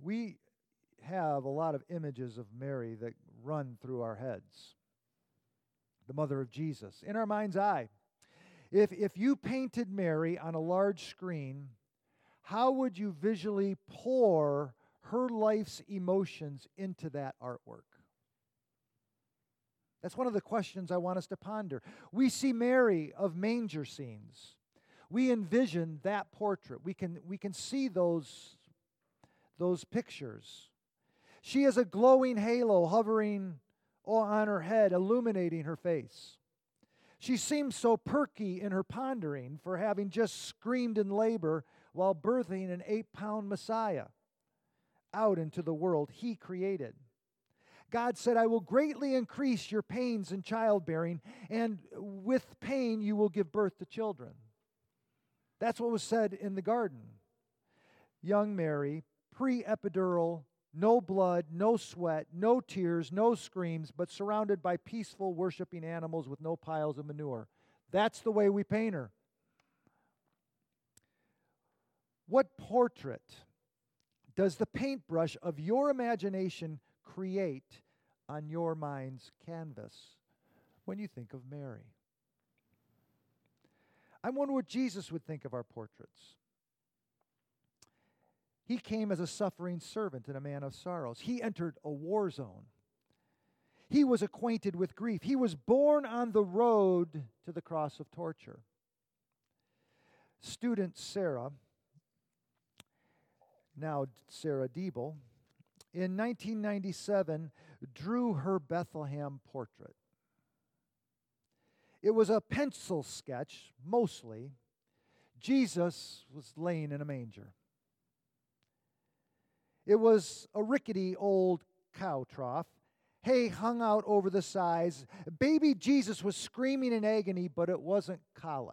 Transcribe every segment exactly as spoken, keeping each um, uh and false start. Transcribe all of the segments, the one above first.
we have a lot of images of Mary that run through our heads. The mother of Jesus, in our mind's eye. If, if you painted Mary on a large screen, how would you visually pour her life's emotions into that artwork? That's one of the questions I want us to ponder. We see Mary of manger scenes. We envision that portrait. We can, we can see those, those pictures. She has a glowing halo hovering on her head, illuminating her face. She seems so perky in her pondering for having just screamed in labor while birthing an eight-pound Messiah out into the world He created. God said, I will greatly increase your pains in childbearing, and with pain you will give birth to children. That's what was said in the garden. Young Mary, pre-epidural, no blood, no sweat, no tears, no screams, but surrounded by peaceful, worshiping animals with no piles of manure. That's the way we paint her. What portrait does the paintbrush of your imagination create on your mind's canvas when you think of Mary? I wonder what Jesus would think of our portraits. He came as a suffering servant and a man of sorrows. He entered a war zone. He was acquainted with grief. He was born on the road to the cross of torture. Student Sarah, now Sarah Diebel, in nineteen ninety-seven drew her Bethlehem portrait. It was a pencil sketch, mostly. Jesus was laying in a manger. It was a rickety old cow trough. Hay hung out over the sides. Baby Jesus was screaming in agony, but it wasn't colic.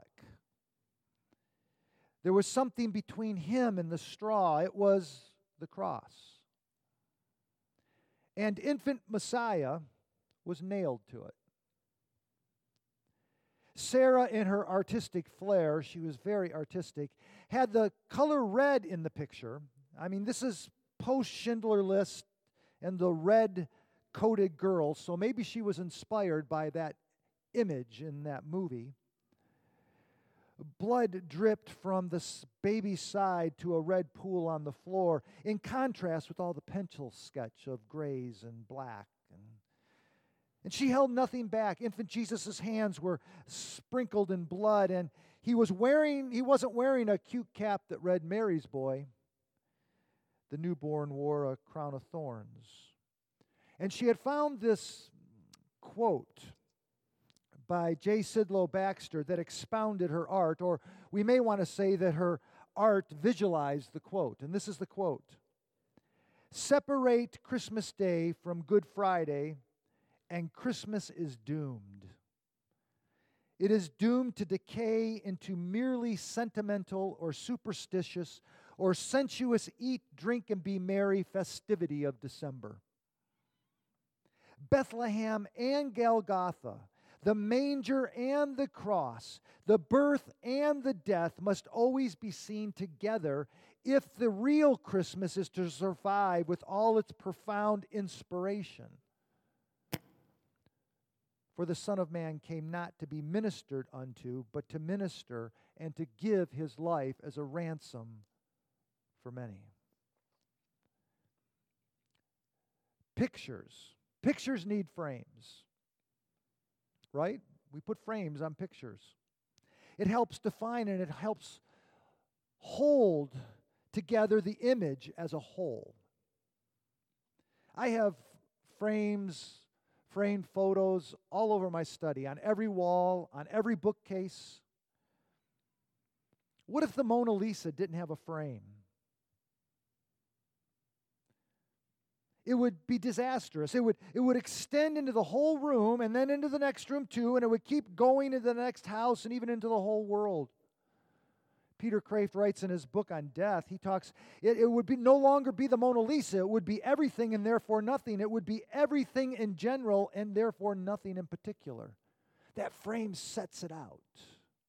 There was something between him and the straw. It was the cross. And infant Messiah was nailed to it. Sarah, in her artistic flair, she was very artistic, had the color red in the picture. I mean, this is post-Schindler List and the red-coated girl, so maybe she was inspired by that image in that movie. Blood dripped from the baby's side to a red pool on the floor, in contrast with all the pencil sketch of grays and black. And, and she held nothing back. Infant Jesus' hands were sprinkled in blood, and he was wearing, he wasn't wearing a cute cap that read Mary's Boy. The newborn wore a crown of thorns. And she had found this quote by J. Sidlow Baxter that expounded her art, or we may want to say that her art visualized the quote. And this is the quote. Separate Christmas Day from Good Friday, and Christmas is doomed. It is doomed to decay into merely sentimental or superstitious or sensuous eat, drink, and be merry festivity of December. Bethlehem and Golgotha, the manger and the cross, the birth and the death must always be seen together if the real Christmas is to survive with all its profound inspiration. For the Son of Man came not to be ministered unto, but to minister and to give his life as a ransom for many. Pictures. Pictures need frames. Right? We put frames on pictures. It helps define and it helps hold together the image as a whole. I have frames, framed photos all over my study, on every wall, on every bookcase. What if the Mona Lisa didn't have a frame? It would be disastrous. It would, it would extend into the whole room and then into the next room too, and it would keep going into the next house and even into the whole world. Peter Kraft writes in his book on death, he talks, it, it would be no longer be the Mona Lisa. It would be everything and therefore nothing. It would be everything in general and therefore nothing in particular. That frame sets it out.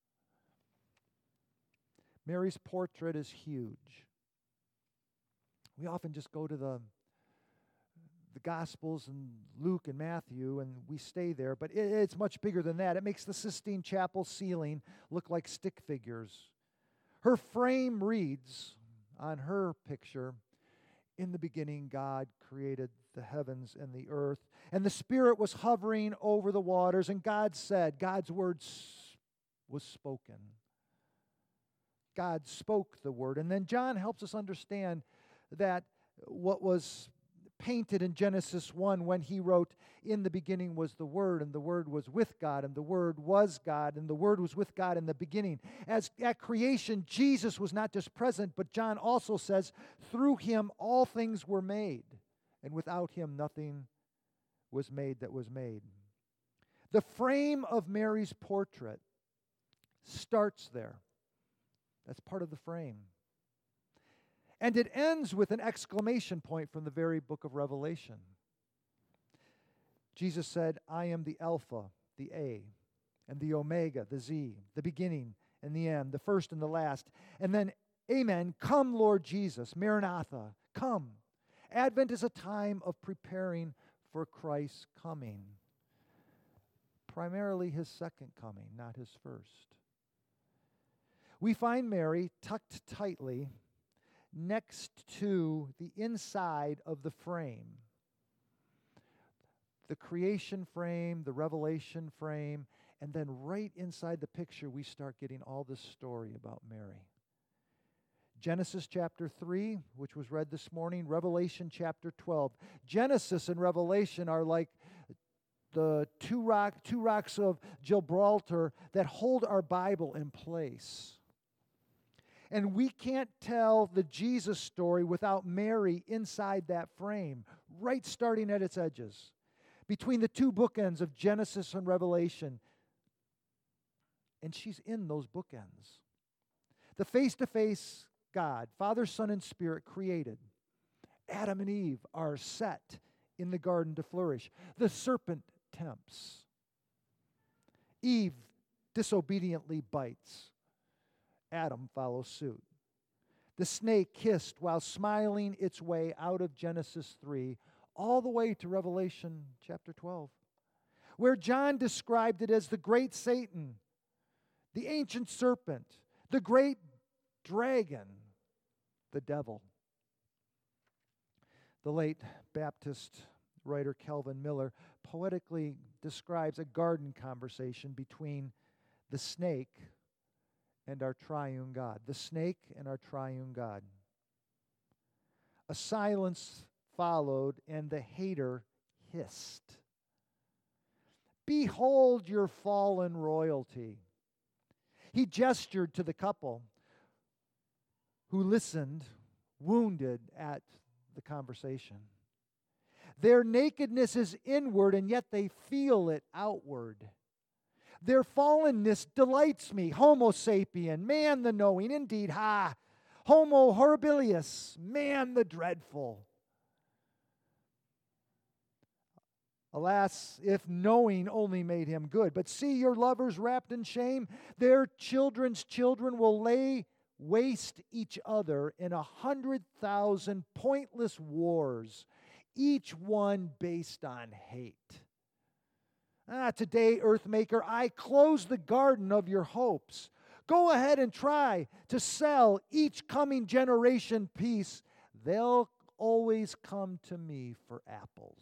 Mary's portrait is huge. We often just go to the, the Gospels and Luke and Matthew, and we stay there, but it, it's much bigger than that. It makes the Sistine Chapel ceiling look like stick figures. Her frame reads on her picture, "In the beginning, God created the heavens and the earth, and the Spirit was hovering over the waters, and God said," God's word was spoken. God spoke the word. And then John helps us understand that what was painted in Genesis one when he wrote, "In the beginning was the Word, and the Word was with God, and the Word was God, and the Word was with God in the beginning." As at creation, Jesus was not just present, but John also says, "Through him all things were made, and without him nothing was made that was made." The frame of Mary's portrait starts there. That's part of the frame. And it ends with an exclamation point from the very book of Revelation. Jesus said, "I am the Alpha, the A, and the Omega, the Z, the beginning and the end, the first and the last." And then, "Amen, come, Lord Jesus, Maranatha, come." Advent is a time of preparing for Christ's coming. Primarily his second coming, not his first. We find Mary tucked tightly next to the inside of the frame. The creation frame, the revelation frame, and then right inside the picture we start getting all this story about Mary. Genesis chapter three, which was read this morning, Revelation chapter twelve. Genesis and Revelation are like the two, rock, two rocks of Gibraltar that hold our Bible in place. And we can't tell the Jesus story without Mary inside that frame, right starting at its edges, between the two bookends of Genesis and Revelation. And she's in those bookends. The face-to-face God, Father, Son, and Spirit created. Adam and Eve are set in the garden to flourish. The serpent tempts. Eve disobediently bites. Adam follows suit. The snake hissed while smiling its way out of Genesis three all the way to Revelation chapter twelve, where John described it as the great Satan, the ancient serpent, the great dragon, the devil. The late Baptist writer Calvin Miller poetically describes a garden conversation between the snake and our triune God. The snake and our triune God. A silence followed, and the hater hissed, "Behold your fallen royalty." He gestured to the couple who listened, wounded at the conversation. Their nakedness is inward, and yet they feel it outward. Their fallenness delights me. Homo sapien, man the knowing. Indeed, ha! Homo horribilius, man the dreadful. Alas, if knowing only made him good. But see your lovers wrapped in shame. Their children's children will lay waste each other in a hundred thousand pointless wars, each one based on hate. Ah, today, Earthmaker, I close the garden of your hopes. Go ahead and try to sell each coming generation peace. They'll always come to me for apples.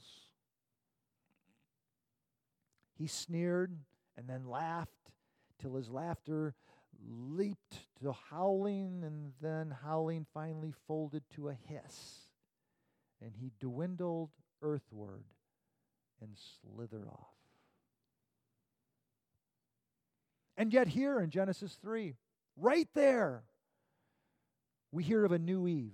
He sneered and then laughed till his laughter leaped to howling, and then howling finally folded to a hiss. And he dwindled earthward and slithered off. And yet here in Genesis three, right there, we hear of a new Eve.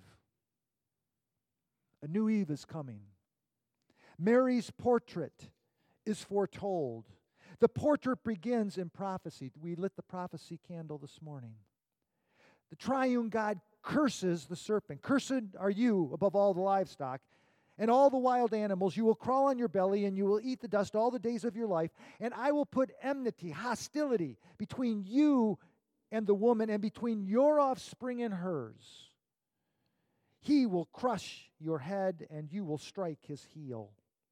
A new Eve is coming. Mary's portrait is foretold. The portrait begins in prophecy. We lit the prophecy candle this morning. The triune God curses the serpent. "Cursed are you above all the livestock, and all the wild animals. You will crawl on your belly, and you will eat the dust all the days of your life. And I will put enmity," hostility, "between you and the woman, and between your offspring and hers. He will crush your head, and you will strike his heel.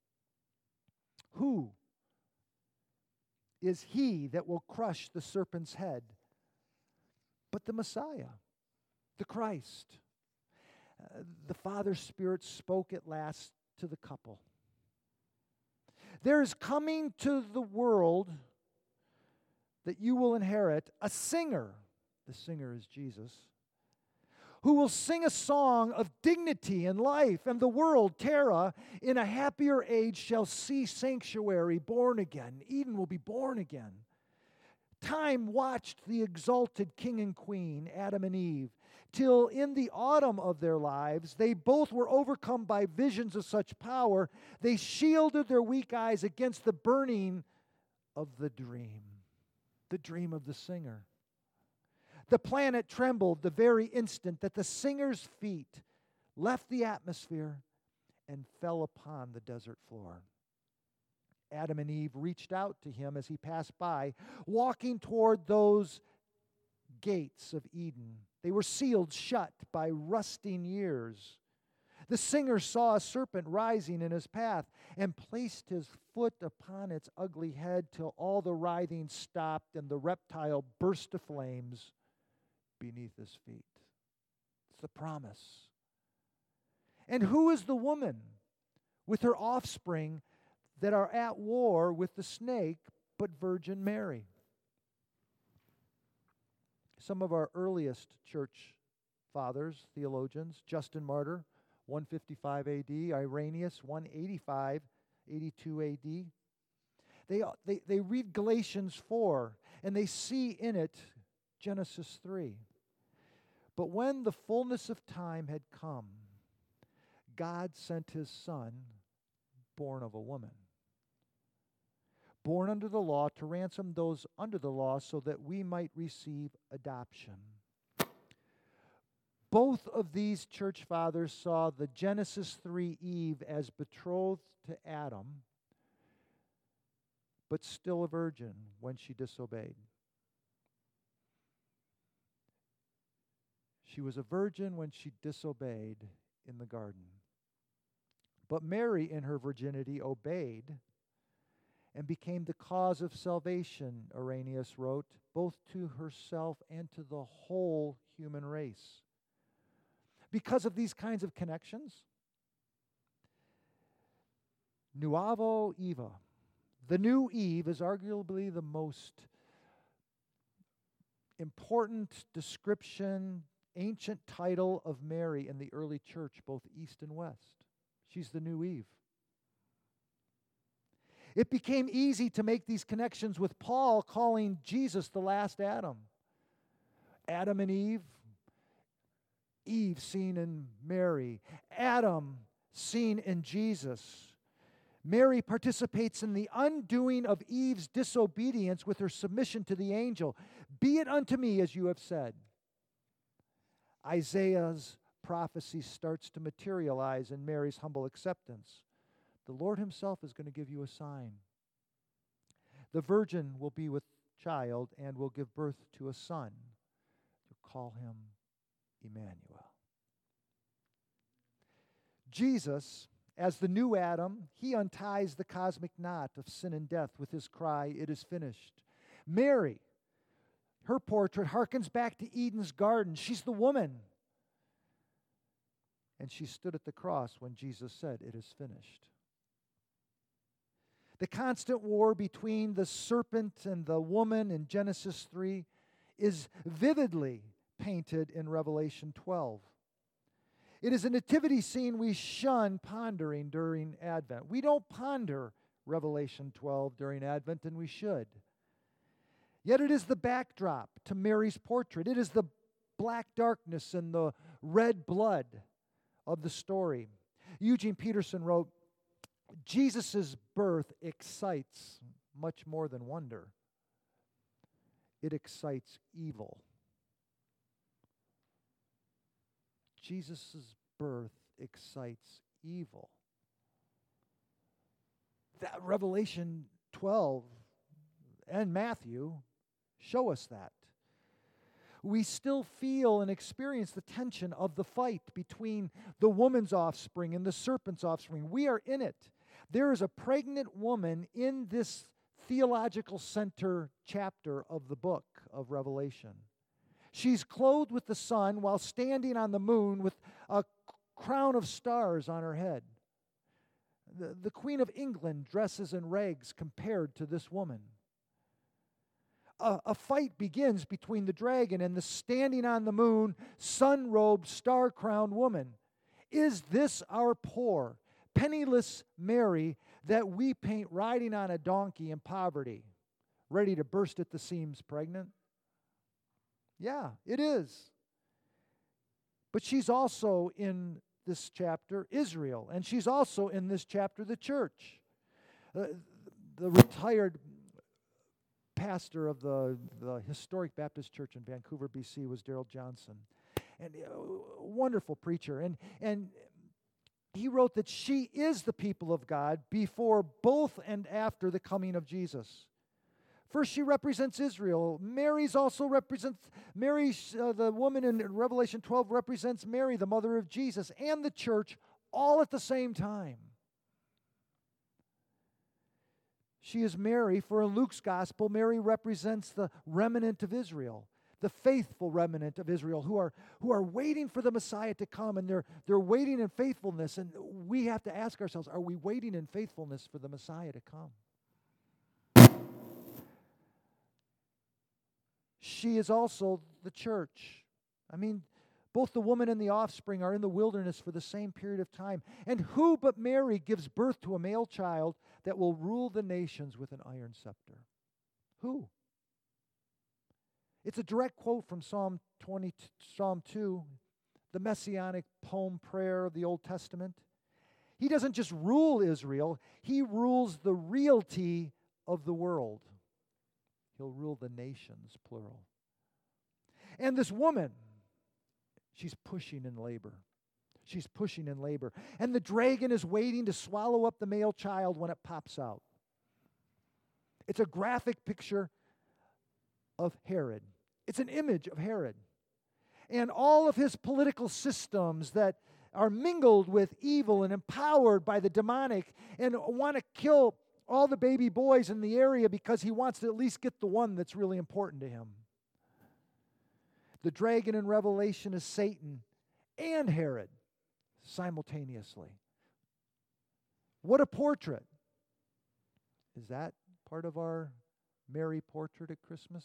Who is he that will crush the serpent's head? But the Messiah, the Christ. Uh, the Father's Spirit spoke at last to the couple. There is coming to the world that you will inherit a singer. The singer is Jesus, who will sing a song of dignity and life, and the world, Terra, in a happier age shall see sanctuary born again. Eden will be born again. Time watched the exalted king and queen, Adam and Eve, till in the autumn of their lives they both were overcome by visions of such power, they shielded their weak eyes against the burning of the dream, the dream of the singer. The planet trembled the very instant that the singer's feet left the atmosphere and fell upon the desert floor. Adam and Eve reached out to him as he passed by, walking toward those gates of Eden. They were sealed shut by rusting years. The singer saw a serpent rising in his path and placed his foot upon its ugly head till all the writhing stopped and the reptile burst to flames beneath his feet. It's the promise. And who is the woman with her offspring that are at war with the snake but Virgin Mary? Some of our earliest church fathers, theologians, Justin Martyr, one fifty-five A D, Irenaeus, one eighty-five, eighty-two A D. They, they, they read Galatians four, and they see in it Genesis three. But when the fullness of time had come, God sent his Son, born of a woman, born under the law, to ransom those under the law so that we might receive adoption. Both of these church fathers saw the Genesis three Eve as betrothed to Adam, but still a virgin when she disobeyed. She was a virgin when she disobeyed in the garden. But Mary, in her virginity, obeyed and became the cause of salvation, Irenaeus wrote, both to herself and to the whole human race. Because of these kinds of connections, Nuovo Eva, the new Eve, is arguably the most important description, ancient title of Mary in the early church, both East and West. She's the new Eve. It became easy to make these connections with Paul calling Jesus the last Adam. Adam and Eve, Eve seen in Mary, Adam seen in Jesus. Mary participates in the undoing of Eve's disobedience with her submission to the angel. Be it unto me as you have said. Isaiah's prophecy starts to materialize in Mary's humble acceptance. The Lord himself is going to give you a sign. The virgin will be with child and will give birth to a son. You'll call him Emmanuel. Jesus, as the new Adam, he unties the cosmic knot of sin and death with his cry, "It is finished." Mary, her portrait harkens back to Eden's garden. She's the woman. And she stood at the cross when Jesus said, "It is finished." The constant war between the serpent and the woman in Genesis three is vividly painted in Revelation twelve. It is a nativity scene we shun pondering during Advent. We don't ponder Revelation twelve during Advent, and we should. Yet it is the backdrop to Mary's portrait. It is the black darkness and the red blood of the story. Eugene Peterson wrote, Jesus' birth excites much more than wonder. It excites evil. Jesus' birth excites evil. That Revelation twelve and Matthew show us that. We still feel and experience the tension of the fight between the woman's offspring and the serpent's offspring. We are in it. There is a pregnant woman in this theological center chapter of the book of Revelation. She's clothed with the sun while standing on the moon with a crown of stars on her head. The, the Queen of England dresses in rags compared to this woman. A, a fight begins between the dragon and the standing on the moon, sun-robed, star-crowned woman. Is this our poor, penniless Mary that we paint riding on a donkey in poverty, ready to burst at the seams pregnant? Yeah, it is. But she's also in this chapter Israel, and she's also in this chapter the church. Uh, the retired pastor of the, the historic Baptist church in Vancouver, B C was Darrell Johnson, and a wonderful preacher. And, and he wrote that she is the people of God before, both, and after the coming of Jesus. First, she represents Israel. Mary's also represents, Mary, uh, the woman in Revelation twelve, represents Mary, the mother of Jesus, and the church, all at the same time. She is Mary, for in Luke's gospel, Mary represents the remnant of Israel, the faithful remnant of Israel, who are, who are waiting for the Messiah to come, and they're, they're waiting in faithfulness. And we have to ask ourselves, are we waiting in faithfulness for the Messiah to come? She is also the church. I mean, both the woman and the offspring are in the wilderness for the same period of time. And who but Mary gives birth to a male child that will rule the nations with an iron scepter? Who? It's a direct quote from Psalm twenty, Psalm two, the messianic poem prayer of the Old Testament. He doesn't just rule Israel, he rules the realty of the world. He'll rule the nations, plural. And this woman, she's pushing in labor. She's pushing in labor. And the dragon is waiting to swallow up the male child when it pops out. It's a graphic picture of Herod. It's an image of Herod. And all of his political systems that are mingled with evil and empowered by the demonic and want to kill all the baby boys in the area because he wants to at least get the one that's really important to him. The dragon in Revelation is Satan and Herod simultaneously. What a portrait. Is that part of our Mary portrait at Christmas?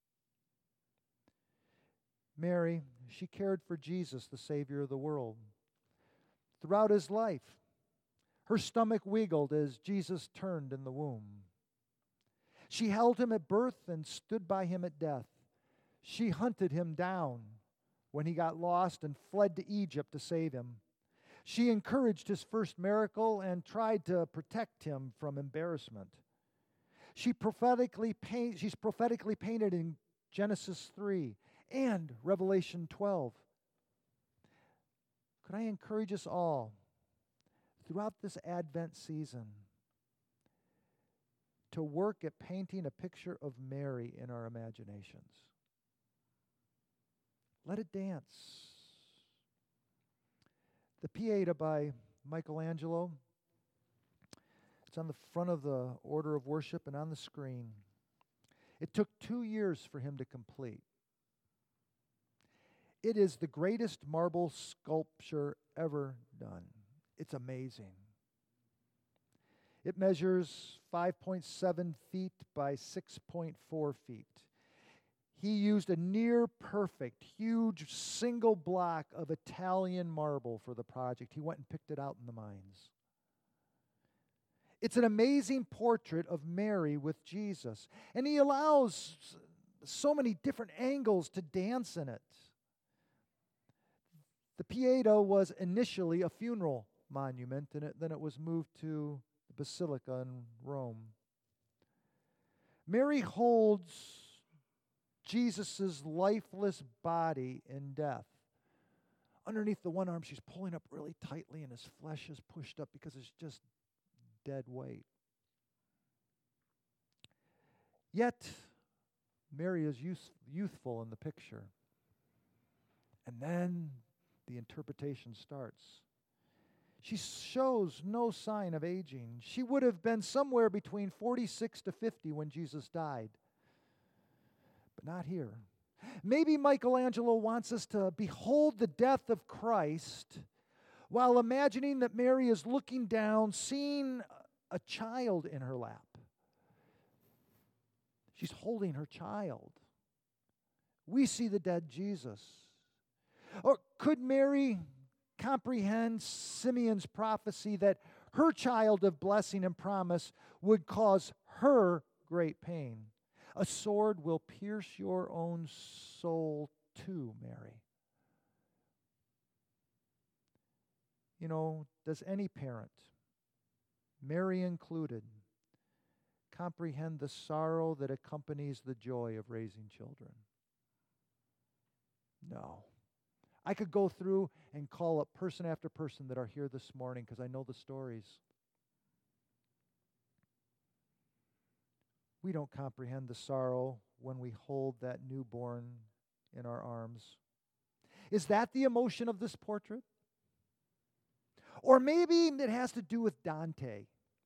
Mary, she cared for Jesus, the Savior of the world. Throughout his life, her stomach wiggled as Jesus turned in the womb. She held him at birth and stood by him at death. She hunted him down when he got lost and fled to Egypt to save him. She encouraged his first miracle and tried to protect him from embarrassment. She prophetically paint, she's prophetically painted in Genesis three and Revelation twelve. Could I encourage us all throughout this Advent season to work at painting a picture of Mary in our imaginations? Let it dance. The Pieta by Michelangelo, it's on the front of the order of worship and on the screen. It took two years for him to complete. It is the greatest marble sculpture ever done. It's amazing. It measures five point seven feet by six point four feet. He used a near-perfect, huge single block of Italian marble for the project. He went and picked it out in the mines. It's an amazing portrait of Mary with Jesus. And he allows so many different angles to dance in it. The Pieta was initially a funeral monument, and it, then it was moved to the Basilica in Rome. Mary holds Jesus' lifeless body in death. Underneath the one arm, she's pulling up really tightly, and his flesh is pushed up because it's just dead weight. Yet, Mary is youth, youthful in the picture. And then the interpretation starts. She shows no sign of aging. She would have been somewhere between forty-six to fifty when Jesus died. But not here. Maybe Michelangelo wants us to behold the death of Christ while imagining that Mary is looking down, seeing a child in her lap. She's holding her child. We see the dead Jesus. Or could Mary comprehend Simeon's prophecy that her child of blessing and promise would cause her great pain? A sword will pierce your own soul too, Mary. You know, does any parent, Mary included, comprehend the sorrow that accompanies the joy of raising children? No. I could go through and call up person after person that are here this morning because I know the stories. We don't comprehend the sorrow when we hold that newborn in our arms. Is that the emotion of this portrait? Or maybe it has to do with Dante,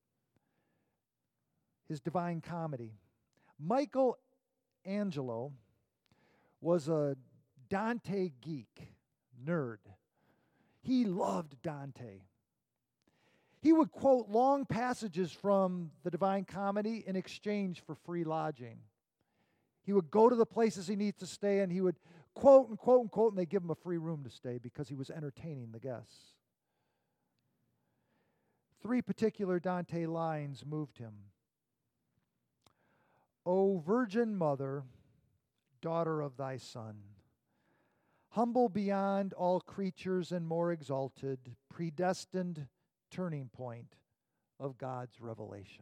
his Divine Comedy. Michelangelo was a Dante geek, nerd. He loved Dante. He would quote long passages from the Divine Comedy in exchange for free lodging. He would go to the places he needs to stay, and he would quote and quote and quote, and they'd give him a free room to stay because he was entertaining the guests. Three particular Dante lines moved him. O Virgin Mother, daughter of thy Son, humble beyond all creatures and more exalted, predestined turning point of God's revelation.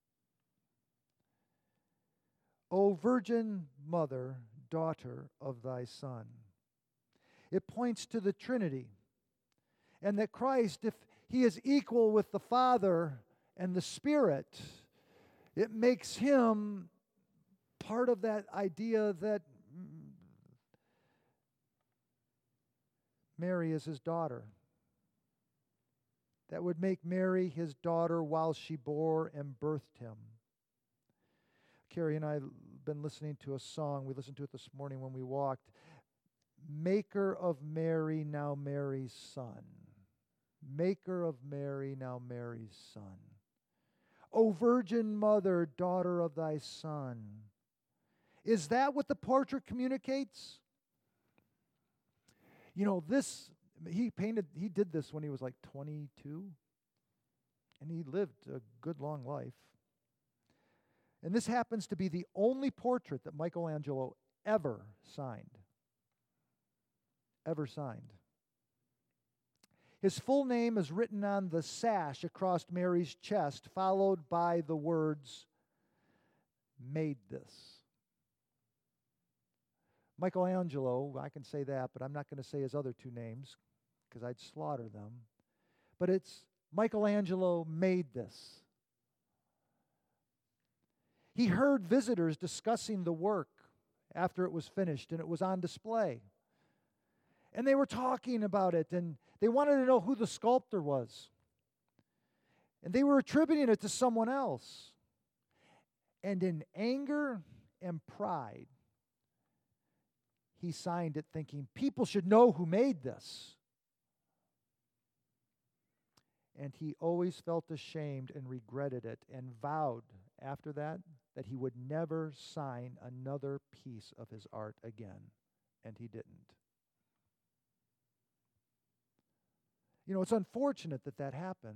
O Virgin Mother, daughter of thy Son. It points to the Trinity, and that Christ, if he is equal with the Father and the Spirit, it makes him part of that idea that Mary is his daughter. That would make Mary his daughter while she bore and birthed him. Carrie and I have been listening to a song. We listened to it this morning when we walked. Maker of Mary, now Mary's son. Maker of Mary, now Mary's son. O Virgin Mother, daughter of thy Son. Is that what the portrait communicates? You know, this, he painted, he did this when he was like twenty-two, and he lived a good long life. And this happens to be the only portrait that Michelangelo ever signed. Ever signed. His full name is written on the sash across Mary's chest, followed by the words, made this. Michelangelo, I can say that, but I'm not going to say his other two names because I'd slaughter them. But it's Michelangelo made this. He heard visitors discussing the work after it was finished and it was on display. And they were talking about it, and they wanted to know who the sculptor was. And they were attributing it to someone else. And in anger and pride, he signed it thinking, people should know who made this. And he always felt ashamed and regretted it and vowed after that that he would never sign another piece of his art again. And he didn't. You know, it's unfortunate that that happened.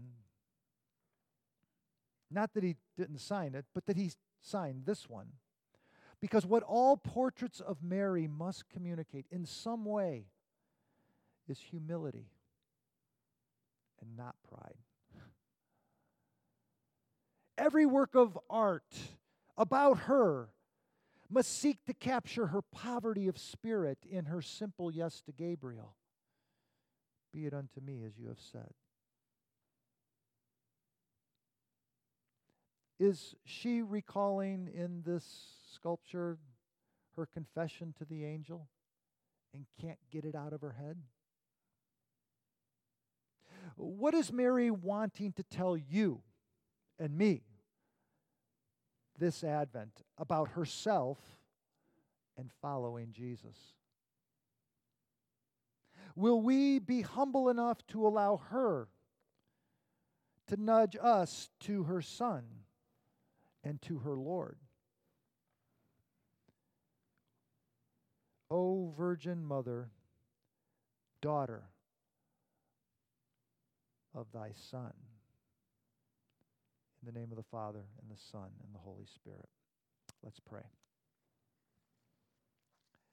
Not that he didn't sign it, but that he signed this one. Because what all portraits of Mary must communicate in some way is humility and not pride. Every work of art about her must seek to capture her poverty of spirit in her simple yes to Gabriel. Be it unto me as you have said. Is she recalling in this sculpture her confession to the angel? and can't get it out of her head? What is Mary wanting to tell you and me this Advent about herself and following Jesus? Will we be humble enough to allow her to nudge us to her Son and to her Lord? O Virgin Mother, daughter of thy Son. In the name of the Father, and the Son, and the Holy Spirit. Let's pray.